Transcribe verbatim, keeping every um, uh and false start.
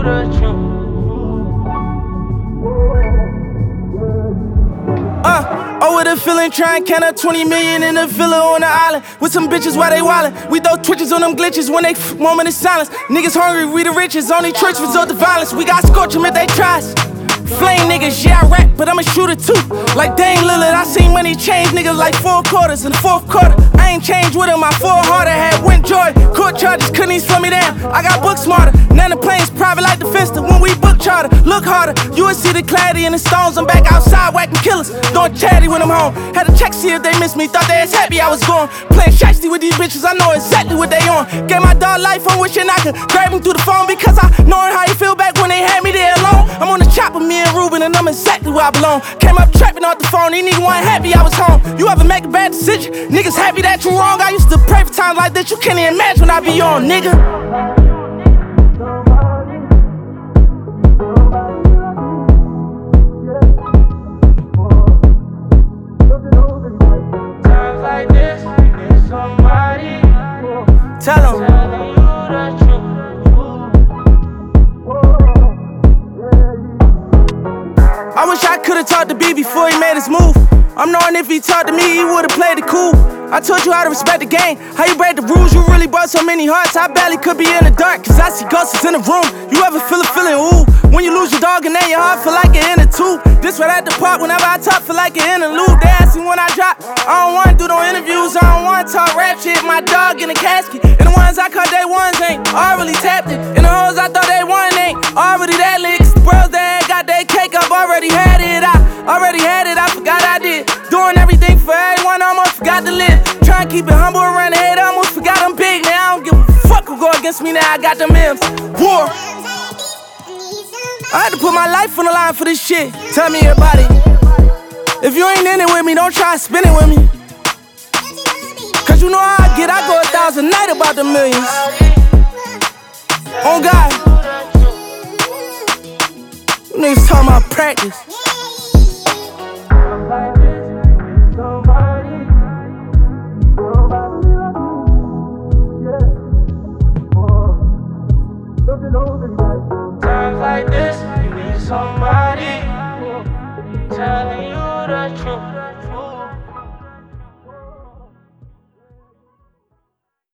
the truth. Uh, oh, with a feeling, try and count up twenty million in a villa on the island. With some bitches while they wildin'. We throw twitches on them glitches when they f moment of silence. Niggas hungry, we the richest. Only choice resort to violence. We got scorch them if they tries. Flame niggas, yeah, I rap, but I'm a shooter too. Like Dame Lillard, I seen money change niggas like four quarters in the fourth quarter. I ain't changed with him, my four harder had went joy. Court charges couldn't even slow me down. I got book smarter. None of the planes private like the Fister. When we book charter, look harder. You would see the clarity in the stones. I'm back outside whacking killers. Doing charity when I'm home. Had to check see if they missed me. Thought they was happy I was gone. Playing shiesty with these bitches, I know exactly what they on. Gave my dog life, I'm wishing I could grab him through the phone. Because I knowing how you feel back when they had me there alone. I'm on the chopper, me and Ruben, and I'm exactly where I belong. Came up trapping off the phone, these niggas wasn't happy I was home. You ever make a bad decision? Niggas happy that you wrong. I used to pray for times like this, you can't even imagine when I be on, nigga. Times like this, you need somebody Tell them. telling you the truth. I wish I could've talked to B before he made his move. I'm knowing if he talked to me, he would've played it cool. I told you how to respect the game, how you break the rules. You really brought so many hearts, I barely could be in the dark. Cause I see ghosts in the room. You ever feel a feeling, ooh? When you lose your dog and then your heart feel like you're in it too. This right at the park, whenever I talk, feel like you're in a loop. They ask me when I drop, I don't wanna do no interviews. I don't wanna talk rap shit, my dog in a casket. And the ones I caught day ones ain't already tapped it. And the hoes I thought they won ain't already that lit. Cause the bros that ain't got their cake up, already had it. I already had it, I forgot I did. Doing everything for everyone, almost forgot to live. Trying to keep it humble around the head, almost forgot I'm big. Now I don't give a fuck who go against me, now I got them M's. War. I had to put my life on the line for this shit. Tell me about it. If you ain't in it with me, don't try to spin it with me. Cause you know how I get, I go a thousand night about the millions. On God. You niggas talking about practice. Times like this, you need somebody